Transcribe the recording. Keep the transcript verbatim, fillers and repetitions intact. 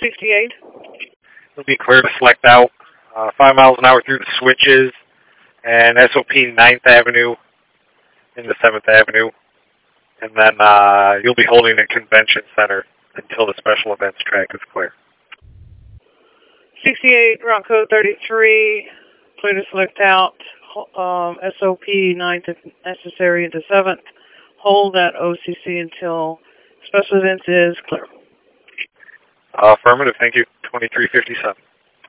sixty-eight. It'll be clear to select out uh, five miles an hour through the switches and S O P ninth Avenue into seventh Avenue. And then uh, you'll be holding a convention center until the special events track is clear. sixty-eight, route code thirty-three, clear to select out, um, S O P ninth if necessary into seventh. Hold at O C C until special events is clear. Uh, affirmative, thank you. twenty-three fifty-seven.